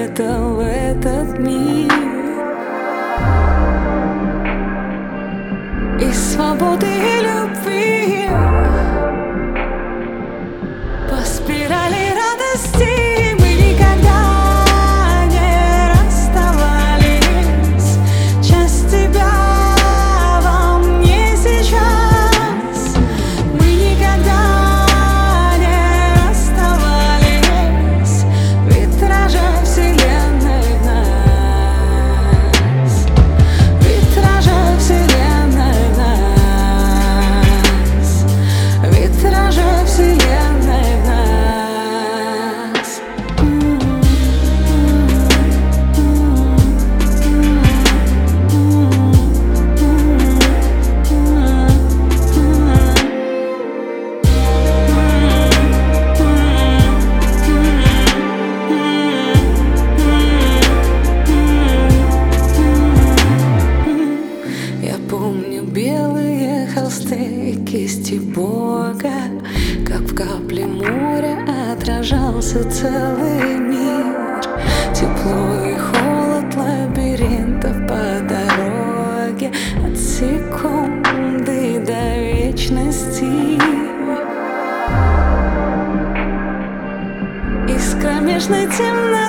света в этот мир, и свободы и любви по спирали радости. Мы никогда не расставались. Часть тебя во мне сейчас. Мы никогда не расставались. Витражи вселенной в нас. Витражи вселенной в нас. Витражи вселенной в нас. Я помню белые холсты и кисти Бога, как в капле моря отражался целый мир. Тепло и холод лабиринтов по дороге, от секунды до вечности. Из кромешной темноты